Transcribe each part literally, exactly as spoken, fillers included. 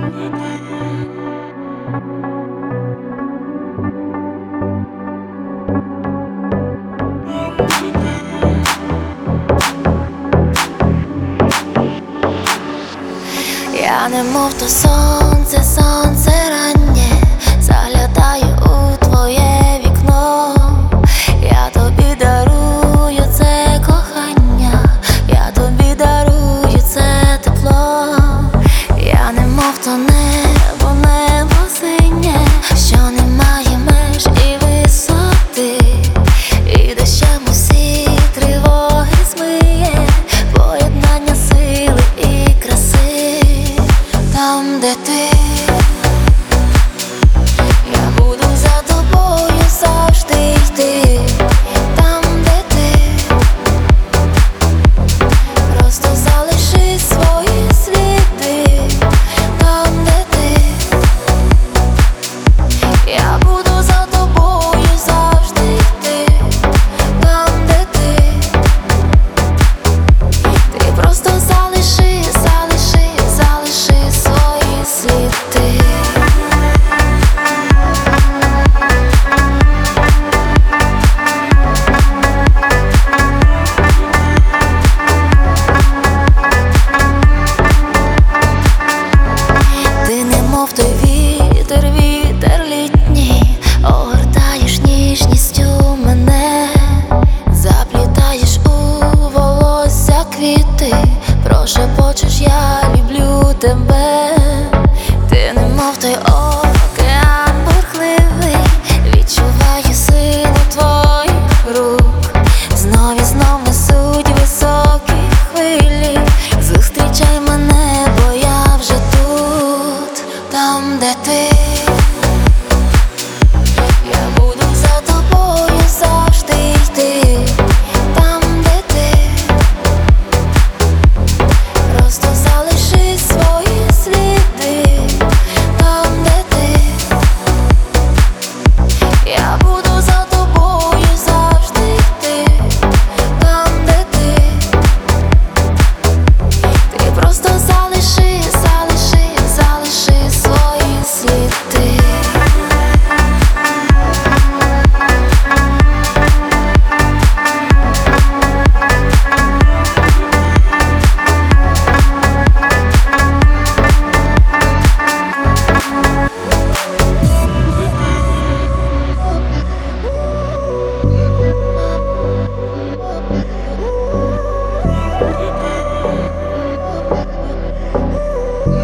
Я немов то сонце, сонце раннє, заглядаю у твоє вікно. Я тобі дарую це кохання, я тобі дарую це тепло. Я немов то небо, небо синє, що не має меж і висоти, і дощем усі тривоги змиє поєднання сили і краси. Там, де ти, я буду за тобою завжди йти. Там, де ти, просто залиши свої сліди. Там, де ти, я буду за тобою завжди йти. Там, де ти, ти просто залиши, залиши, залиши свої сліди. Ти немов той вітер, вітер літній, огортаєш ніжністю мене, заплітаєш у волосся квіти, прошепочеш, я люблю тебе. Ти немов той океан бурхливий, відчуваю силу твоїх рук. Знов і знов несуть високі хвилі, зустрічай мене, бо я вже тут. Там, де ти, я буду за тобою завжди йти. Там, де ти, просто залиши свої сліди. Там, де ти, я буду за тобою завжди йти. Там, де ти, ти просто залиши, залиши, залиши свої сліди.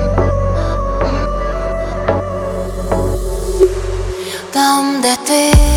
Там, де ти.